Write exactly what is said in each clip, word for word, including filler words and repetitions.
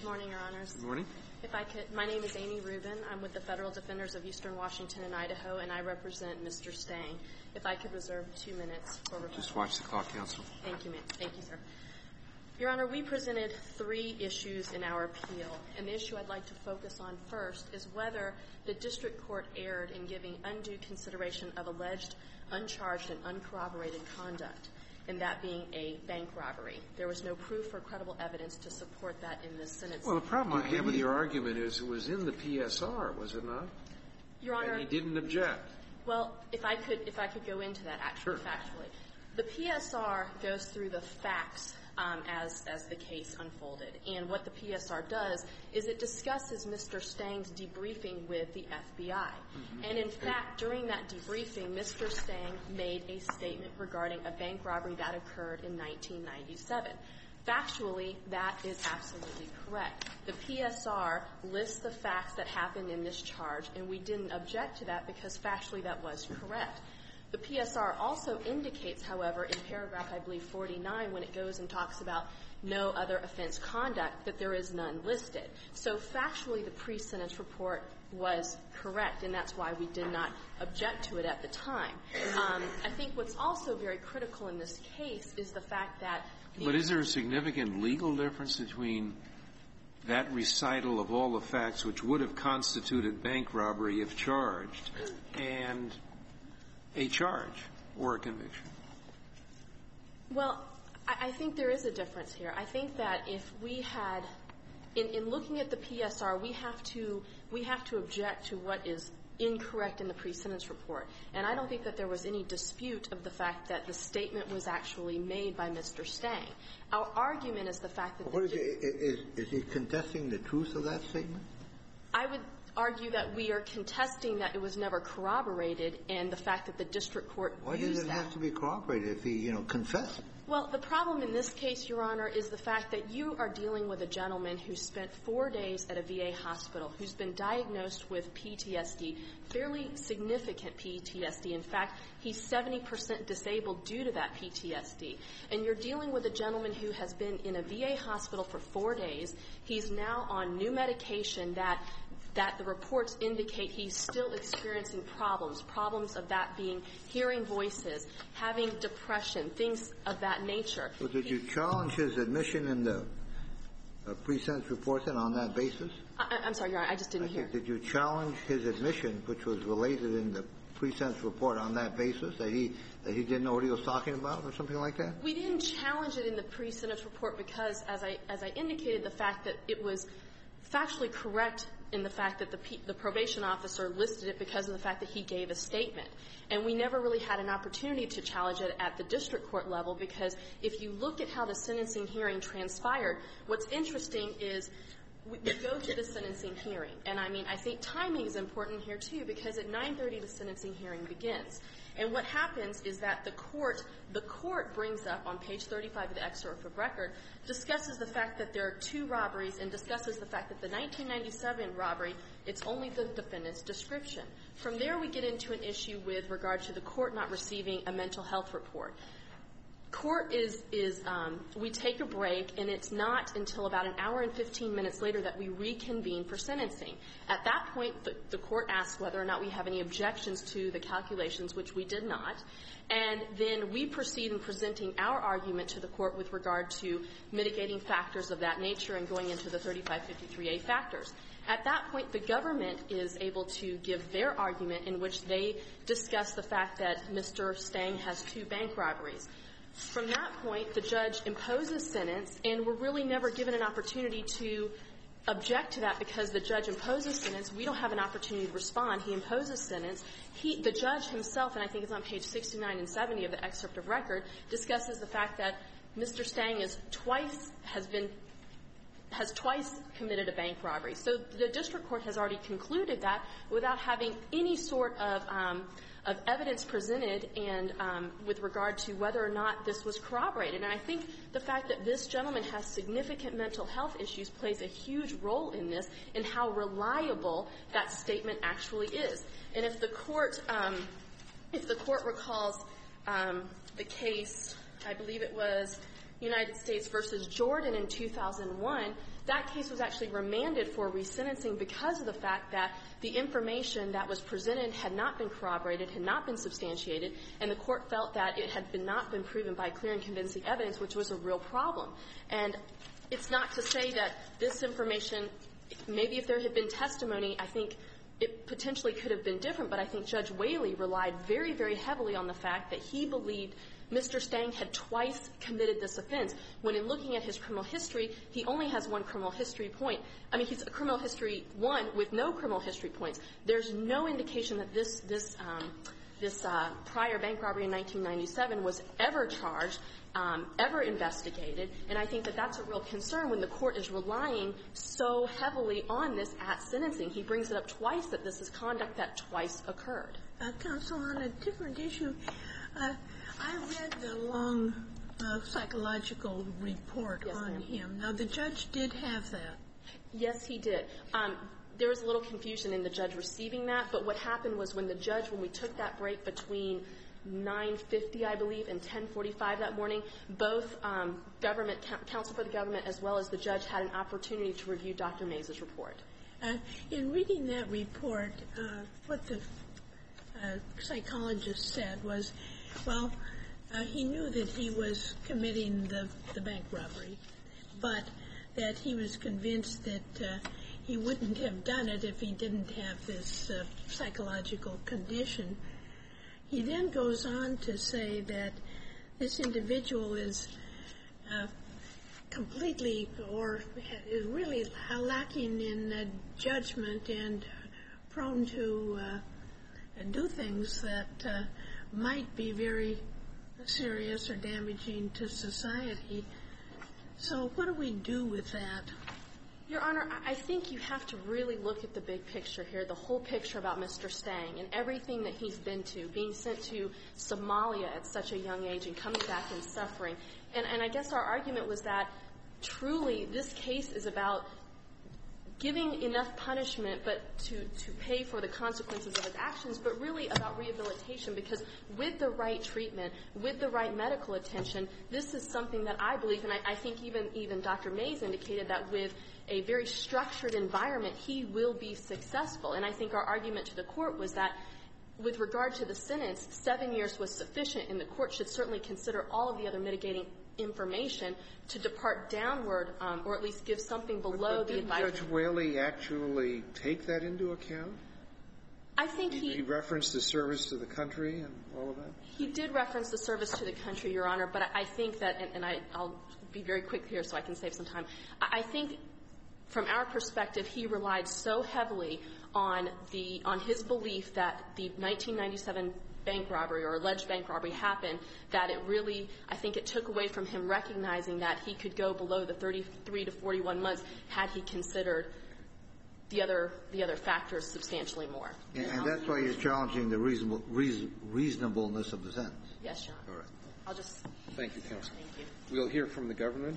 morning, Your Honors. Good morning. If I could, my name is Amy Rubin. I'm with the Federal Defenders of Eastern Washington and Idaho, and I represent Mister Stang. If I could reserve two minutes for rebuttal. Just watch the clock, counsel. Thank you, ma'am. Thank you, sir. Your Honor, we presented three issues in our appeal, and the issue I'd like to focus on first is whether the district court erred in giving undue consideration of alleged uncharged and uncorroborated conduct, and that being a bank robbery. There was no proof or credible evidence to support that in this sentence. Well, the problem I have with your argument is it was in the P S R, was it not? Your Honor. And he didn't object. Well, if I could, if I could go into that actually, sure. factually. The P S R goes through the facts um, as, as the case unfolded. And what the P S R does is it discusses Mister Stang's debriefing with the F B I. Mm-hmm. And in fact, during that debriefing, Mister Stang made a statement regarding a bank robbery that occurred in nineteen ninety-seven. Factually, that is absolutely correct. The P S R lists the facts that happened in this charge, and we didn't object to that because factually that was correct. The P S R also indicates, however, in paragraph, I believe, forty-nine, when it goes and talks about no other offense conduct, that there is none listed. So factually, the pre-sentence report was correct, and that's why we did not object to it at the time. Um, I think what's also very critical in this case is the fact that the But is there a significant legal difference between that recital of all the facts which would have constituted bank robbery if charged and a charge or a conviction? Well, I, I think there is a difference here. I think that if we had, in, in looking at the P S R, we have to we have to object to what is incorrect in the pre-sentence report. And I don't think that there was any dispute of the fact that the statement was actually made by Mister Stang. Our argument is the fact that what is, it, is, is he contesting the truth of that statement? I would argue that we are contesting that it was never corroborated and the fact that the district court Why used does it that. have to be corroborated if he, you know, confessed? Well, the problem in this case, Your Honor, is the fact that you are dealing with a gentleman who spent four days at a V A hospital, who's been diagnosed with P T S D, fairly significant P T S D. In fact, he's seventy percent disabled due to that P T S D. And you're dealing with a gentleman who has been in a V A hospital for four days. He's now on new medication that that the reports indicate he's still experiencing problems, problems of that being hearing voices, having depression, things of that nature. So did you challenge his admission in the uh, pre-sentence report then on that basis? I, I'm sorry, Your Honor, I just didn't I hear. Did you challenge his admission, which was related in the pre-sentence report, on that basis, that he that he didn't know what he was talking about or something like that? We didn't challenge it in the pre-sentence report because, as I as I indicated, the fact that it was factually correct in the fact that the, P, the probation officer listed it because of the fact that he gave a statement. And we never really had an opportunity to challenge it at the district court level because if you look at how the sentencing hearing transpired, what's interesting is we go to the sentencing hearing. And, I mean, I think timing is important here, too, because at nine thirty the sentencing hearing begins. And what happens is that the court, the court brings up on page thirty-five of the excerpt of record, discusses the fact that there are two robberies and discusses the fact that the nineteen ninety-seven robbery, it's only the defendant's description. From there, we get into an issue with regard to the court not receiving a mental health report. Court is, is um, we take a break, and it's not until about an hour and fifteen minutes later that we reconvene for sentencing. At that point, the, the court asks whether or not we have any objections to the calculations, which we did not. And then we proceed in presenting our argument to the court with regard to mitigating factors of that nature and going into the thirty-five fifty-three A factors. At that point, the government is able to give their argument in which they discuss the fact that Mister Stang has two bank robberies. From that point, the judge imposes sentence, and we're really never given an opportunity to object to that because the judge imposes sentence. We don't have an opportunity to respond. He imposes sentence. He, the judge himself, and I think it's on page sixty-nine and seventy of the excerpt of record, discusses the fact that Mister Stang is twice, has been, has twice committed a bank robbery. So the district court has already concluded that without having any sort of, um, of evidence presented and um, with regard to whether or not this was corroborated. And I think the fact that this gentleman has significant mental health issues plays a huge role in this and how reliable that statement actually is. And if the court, um, if the court recalls um, the case, I believe it was United States versus Jordan in two thousand one, that case was actually remanded for resentencing because of the fact that the information that was presented had not been corroborated, had not been substantiated, and the court felt that it had been not been proven by clear and convincing evidence, which was a real problem. And it's not to say that this information, maybe if there had been testimony, I think it potentially could have been different, but I think Judge Whaley relied very, very heavily on the fact that he believed Mister Stang had twice committed this offense, when in looking at his criminal history, he only has one criminal history point. I mean, he's a criminal history one with no criminal history points. There's no indication that this, this, um, this uh, prior bank robbery in nineteen ninety-seven was ever charged, um, ever investigated, and I think that that's a real concern when the court is relying so heavily on this at sentencing. He brings it up twice that this is conduct that twice occurred. Uh, counsel, on a different issue, uh, I read the long uh, psychological report Yes, on ma'am. him. Now, the judge did have that. Yes, he did. Um, there was a little confusion in the judge receiving that, but what happened was when the judge, when we took that break between nine fifty, I believe, and ten forty-five that morning, both um, government, counsel for the government as well as the judge had an opportunity to review Doctor Mays' report. Uh, in reading that report, uh, what the uh, psychologist said was, well, uh, he knew that he was committing the, the bank robbery, but that he was convinced that uh, he wouldn't have done it if he didn't have this uh, psychological condition. He then goes on to say that this individual is uh, completely or is really lacking in uh, judgment and prone to uh, do things that uh, might be very serious or damaging to society. So what do we do with that? Your Honor, I think you have to really look at the big picture here, the whole picture about Mister Stang and everything that he's been to, being sent to Somalia at such a young age and coming back and suffering. And, and I guess our argument was that truly this case is about giving enough punishment but to, to pay for the consequences of his actions, but really about rehabilitation, because with the right treatment, with the right medical attention, this is something that I believe, and I, I think even, even Doctor Mays indicated that with a very structured environment, he will be successful. And I think our argument to the court was that with regard to the sentence, seven years was sufficient, and the court should certainly consider all of the other mitigating information to depart downward, um, or at least give something below but, but the did advice. Judge Whaley actually take that into account? I think he, he referenced the service to the country and all of that? He did reference the service to the country, Your Honor, but I think that, and, and I, I'll be very quick here so I can save some time. I, I think from our perspective, he relied so heavily on the on his belief that the nineteen ninety-seven bank robbery or alleged bank robbery happened, that it really, I think it took away from him recognizing that he could go below the thirty-three to forty-one months had he considered the other the other factors substantially more. And, and that's why you're challenging the reasonable, reason, reasonableness of the sentence. Yes, Your Honor. All right. I'll just. Thank you, counsel. Thank you. We'll hear from the government.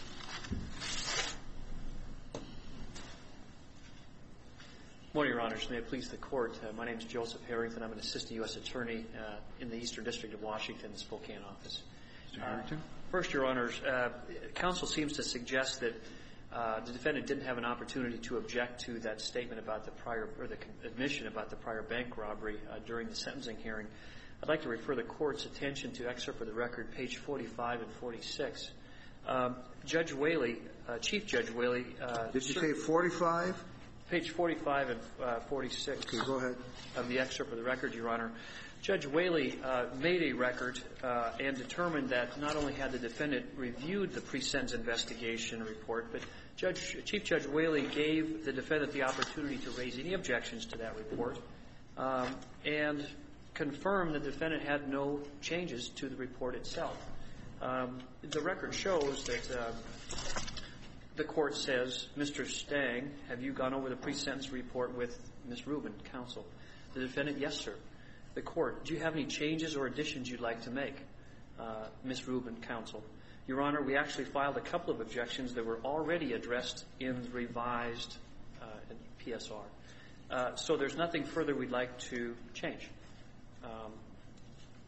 Morning, Your Honors. May it please the Court. Uh, my name is Joseph Harrington. I'm an assistant U S attorney uh, in the Eastern District of Washington, the Spokane office. Mister Harrington? Uh, first, Your Honors, uh, counsel seems to suggest that uh, the defendant didn't have an opportunity to object to that statement about the prior, or the admission about the prior bank robbery uh, during the sentencing hearing. I'd like to refer the Court's attention to excerpt of the record, page forty-five and forty-six. Um, Judge Whaley, uh, Chief Judge Whaley. Uh, Did you say forty-five? Page forty-five and uh, forty-six. Okay, go ahead. Of the excerpt of the record, Your Honor. Judge Whaley uh, made a record uh, and determined that not only had the defendant reviewed the pre-sentence investigation report, but Judge, Chief Judge Whaley gave the defendant the opportunity to raise any objections to that report um, and confirmed the defendant had no changes to the report itself. Um, the record shows that uh, the Court says, Mister Stang, have you gone over the pre-sentence report with Miz Rubin, counsel? The defendant, yes, sir. The Court, do you have any changes or additions you'd like to make? Uh, Miz Rubin, counsel. Your Honor, we actually filed a couple of objections that were already addressed in the revised uh, P S R. Uh, so there's nothing further we'd like to change. Um,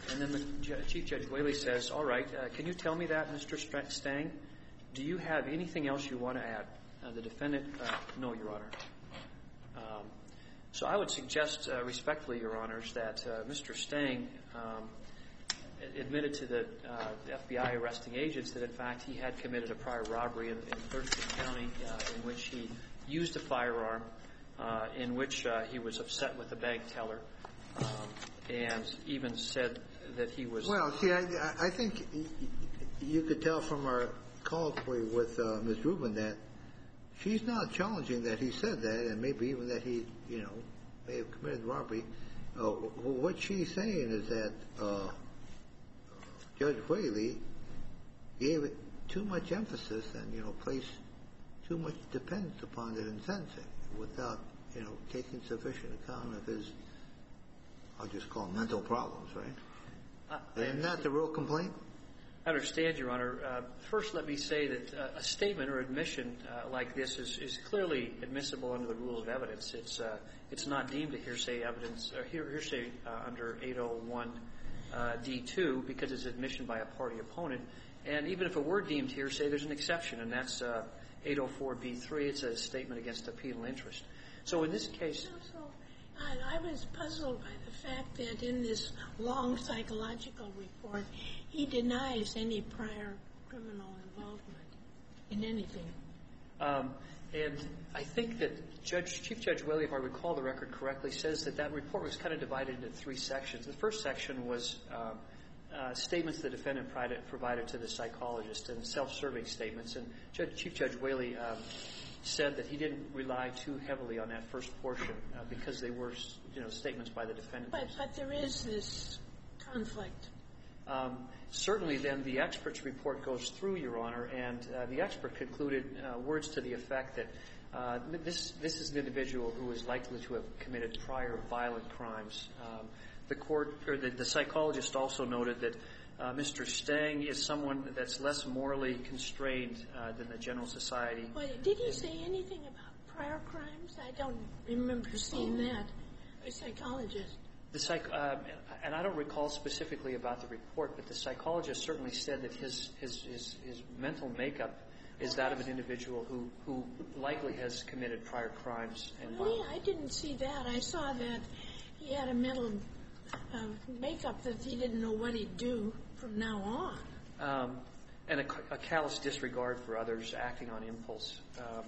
And then the J- Chief Judge Whaley says, all right, uh, can you tell me that, Mister Stang? Do you have anything else you want to add? Uh, the defendant, uh, no, Your Honor. Um, so I would suggest uh, respectfully, Your Honors, that uh, Mister Stang um, admitted to the, uh, the F B I arresting agents that, in fact, he had committed a prior robbery in, in Thurston County uh, in which he used a firearm, uh, in which uh, he was upset with the bank teller, um, and even said that he was... Well, see, I, I think you could tell from our colloquy with uh, Miz Rubin that she's not challenging that he said that, and maybe even that he, you know, may have committed robbery. Uh, what she's saying is that uh, Judge Whaley gave it too much emphasis and, you know, placed too much dependence upon it in sentencing without, you know, taking sufficient account of his, I'll just call them mental problems, right? Uh, Isn't that the real complaint? I understand, Your Honor. Uh, first, let me say that uh, a statement or admission uh, like this is, is clearly admissible under the rules of evidence. It's uh, it's not deemed a hearsay evidence or hear, hearsay uh, under eight oh one D two because it's admission by a party opponent. And even if it were deemed hearsay, there's an exception, and that's uh, eight oh four B three. It's a statement against a penal interest. So in this case... So, so I, I was puzzled by the fact that in this long psychological report, he denies any prior criminal involvement in anything. Um, and I think that Judge, Chief Judge Whaley, if I recall the record correctly, says that that report was kind of divided into three sections. The first section was um, uh, statements the defendant provided to the psychologist and self-serving statements. And Judge, Chief Judge Whaley um, said that he didn't rely too heavily on that first portion uh, because they were, you know, statements by the defendant. But, but there is this conflict. Um, certainly, then, the expert's report goes through, Your Honor, and uh, the expert concluded uh, words to the effect that uh, this this is an individual who is likely to have committed prior violent crimes. Um, the court or the, the psychologist also noted that uh, Mister Stang is someone that's less morally constrained uh, than the general society. But did he say anything about prior crimes? I don't remember seeing that. A psychologist. The psych, uh, and I don't recall specifically about the report, but the psychologist certainly said that his his his, his mental makeup is that of an individual who, who likely has committed prior crimes and Really? violence. I didn't see that. I saw that he had a mental uh, makeup that he didn't know what he'd do from now on. Um, and a, a callous disregard for others, acting on impulse. Um,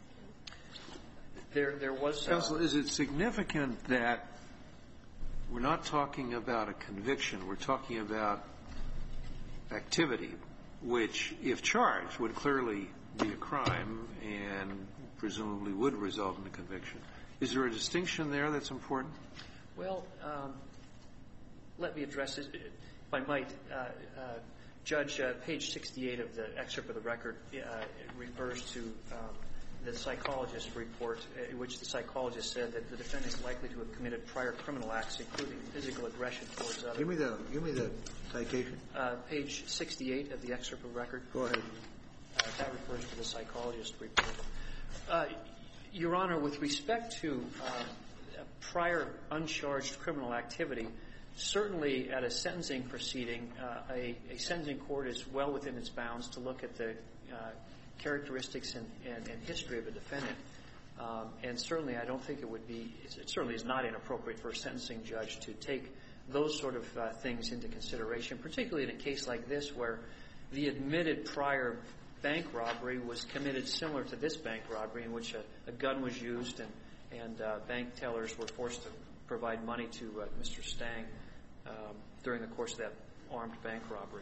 there, there was. Uh, Counsel, is it significant that we're not talking about a conviction? We're talking about activity, which, if charged, would clearly be a crime and presumably would result in a conviction. Is there a distinction there that's important? Well, um, let me address this. If I might, uh, uh, Judge, uh, page sixty-eight of the excerpt of the record uh, refers to um, the psychologist's report, uh, in which the psychologist said that the defendant is likely to have committed prior criminal acts, including physical aggression towards others. Give me the give me the citation. Uh, page sixty-eight of the excerpt of the record. Go ahead. Uh, that refers to the psychologist's report. Uh, Your Honor, with respect to uh, prior uncharged criminal activity, certainly at a sentencing proceeding, uh, a, a sentencing court is well within its bounds to look at the uh, characteristics and, and, and history of a defendant. Um, and certainly I don't think it would be, it certainly is not inappropriate for a sentencing judge to take those sort of uh, things into consideration, particularly in a case like this where the admitted prior bank robbery was committed similar to this bank robbery in which a, a gun was used and, and uh, bank tellers were forced to provide money to uh, Mister Stang um, during the course of that armed bank robbery.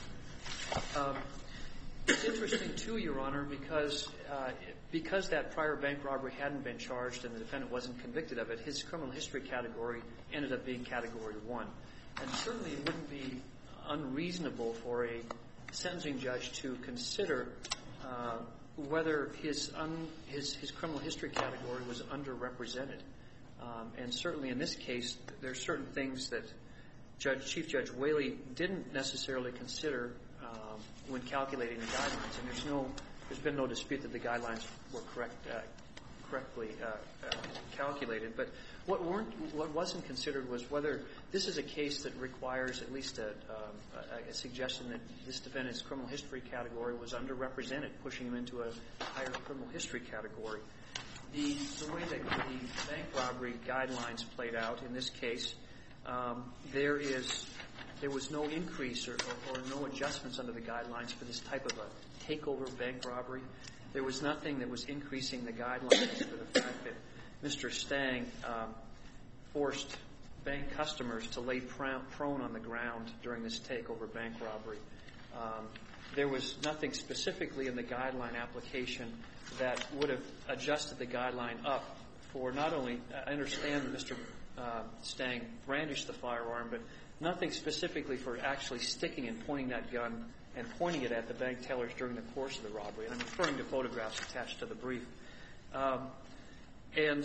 Um, It's interesting, too, Your Honor, because uh, because that prior bank robbery hadn't been charged and the defendant wasn't convicted of it, his criminal history category ended up being Category one. And certainly it wouldn't be unreasonable for a sentencing judge to consider uh, whether his, un, his his criminal history category was underrepresented. Um, and certainly in this case, there are certain things that Judge Chief Judge Whaley didn't necessarily consider Um, when calculating the guidelines, and there's no, there's been no dispute that the guidelines were correct, uh, correctly uh, uh, calculated. But what weren't, what wasn't considered was whether this is a case that requires at least a, um, a, a suggestion that this defendant's criminal history category was underrepresented, pushing him into a higher criminal history category. The, the way that the bank robbery guidelines played out in this case, um, there is there was no increase or, or, or no adjustments under the guidelines for this type of a takeover bank robbery. There was nothing that was increasing the guidelines for the fact that Mister Stang um, forced bank customers to lay pr- prone on the ground during this takeover bank robbery. Um, there was nothing specifically in the guideline application that would have adjusted the guideline up for not only, I understand that Mister Uh, Stang brandished the firearm, but nothing specifically for actually sticking and pointing that gun and pointing it at the bank tellers during the course of the robbery. And I'm referring to photographs attached to the brief. Um, and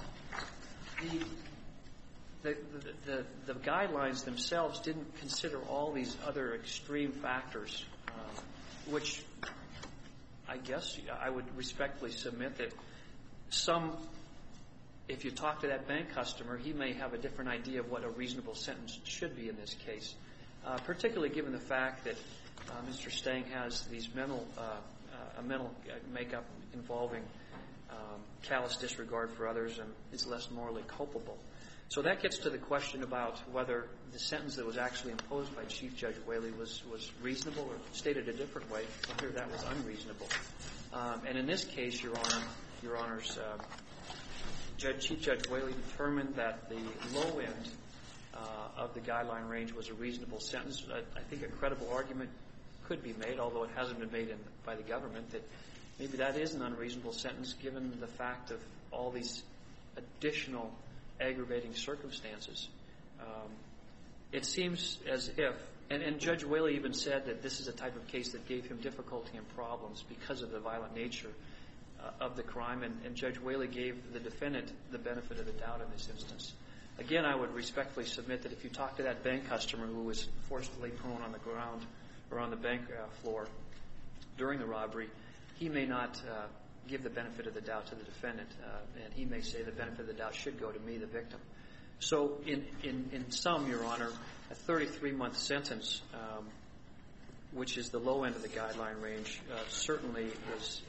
the, the, the, the, the guidelines themselves didn't consider all these other extreme factors, uh, which I guess I would respectfully submit that some, if you talk to that bank customer, he may have a different idea of what a reasonable sentence should be in this case, uh, particularly given the fact that uh, Mister Stang has these mental, uh, uh, a mental makeup involving um, callous disregard for others and is less morally culpable. So that gets to the question about whether the sentence that was actually imposed by Chief Judge Whaley was, was reasonable, or stated a different way, whether that was unreasonable. Um, and in this case, Your Honor, Your Honors, uh, Judge, Chief Judge Whaley determined that the low end uh, of the guideline range was a reasonable sentence. I, I think a credible argument could be made, although it hasn't been made in, by the government, that maybe that is an unreasonable sentence given the fact of all these additional aggravating circumstances. Um, it seems as if, and, and Judge Whaley even said that this is a type of case that gave him difficulty and problems because of the violent nature uh, of the crime, and, and Judge Whaley gave the defendant the benefit of the doubt in this instance. Again, I would respectfully submit that if you talk to that bank customer who was forced to lay prone on the ground or on the bank uh, floor during the robbery, he may not uh, give the benefit of the doubt to the defendant, uh, and he may say the benefit of the doubt should go to me, the victim. So in, in, in sum, Your Honor, a thirty-three month sentence, um, which is the low end of the guideline range, uh, certainly is,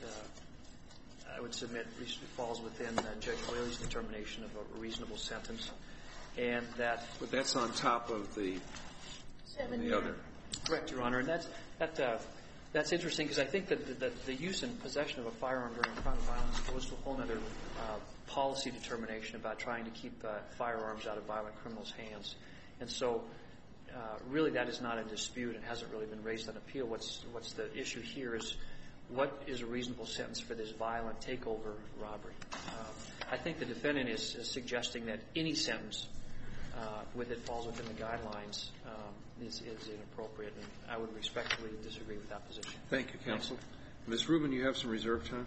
uh, I would submit, falls within uh, Judge Whaley's determination of a reasonable sentence, and that... But that's on top of the, Seven the years. other. Correct, Your Honor, and that's, that, uh, That's interesting because I think that the, that the use and possession of a firearm during a crime of violence goes to a whole other uh, policy determination about trying to keep uh, firearms out of violent criminals' hands. And so uh, really that is not in dispute and hasn't really been raised on appeal. What's, what's the issue here is what is a reasonable sentence for this violent takeover robbery? Um, I think the defendant is, is suggesting that any sentence uh, with it falls within the guidelines um, Is, is inappropriate, and I would respectfully disagree with that position. Thank you, counsel. Miz Rubin, you have some reserve time.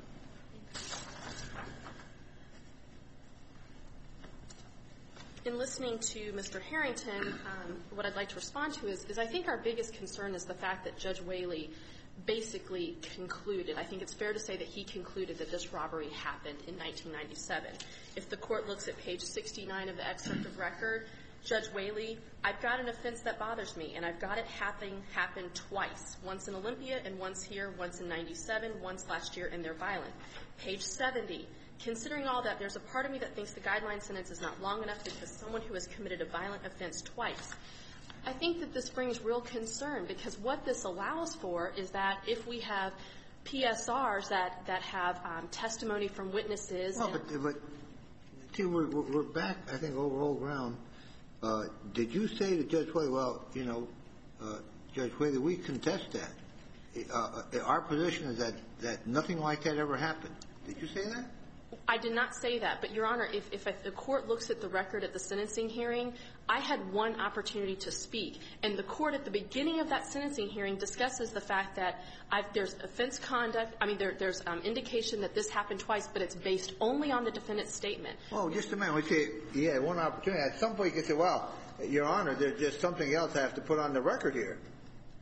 In listening to Mister Harrington, um, what I'd like to respond to is, is I think our biggest concern is the fact that Judge Whaley basically concluded, I think it's fair to say that he concluded that this robbery happened in nineteen ninety-seven. If the court looks at page sixty-nine of the excerpt of record, Judge Whaley, I've got an offense that bothers me, and I've got it happen, happen twice, once in Olympia and once here, once in ninety-seven, once last year, and they're violent. Page seventy, considering all that, there's a part of me that thinks the guideline sentence is not long enough because someone who has committed a violent offense twice. I think that this brings real concern because what this allows for is that if we have P S Rs that, that have um, testimony from witnesses. Well, but, but see, we're, we're back, I think, over old ground. Uh, did you say to Judge Whaley, well, you know, uh, Judge Whaley, we contest that. Uh, our position is that, that nothing like that ever happened. Did you say that? I did not say that. But, Your Honor, if, if the court looks at the record at the sentencing hearing, I had one opportunity to speak. And the court at the beginning of that sentencing hearing discusses the fact that I've, there's offense conduct. I mean, there, there's um, indication that this happened twice, but it's based only on the defendant's statement. Oh, just a minute. We say, yeah, one opportunity. At some point you can say, well, Your Honor, there's just something else I have to put on the record here.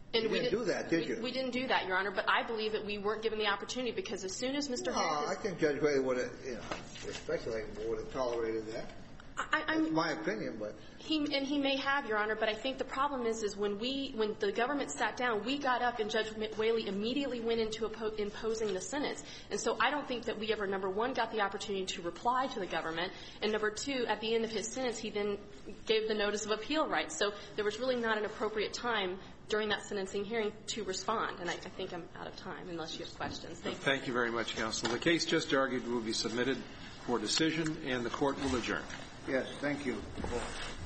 And you we didn't did, do that, did we, you? We didn't do that, Your Honor, but I believe that we weren't given the opportunity because as soon as Mister No, Harris... I think Judge Whaley would have, you know, we're speculating, would have tolerated that. I, I'm, That's my opinion, but... He, and he may have, Your Honor, but I think the problem is, is when we, when the government sat down, we got up and Judge Whaley immediately went into oppo- imposing the sentence. And so I don't think that we ever, number one, got the opportunity to reply to the government, and number two, at the end of his sentence, he then gave the notice of appeal rights. So there was really not an appropriate time during that sentencing hearing to respond. And I, I think I'm out of time, unless you have questions. Thank you. Thank you very much, counsel. The case just argued will be submitted for decision, and the court will adjourn. Yes, thank you.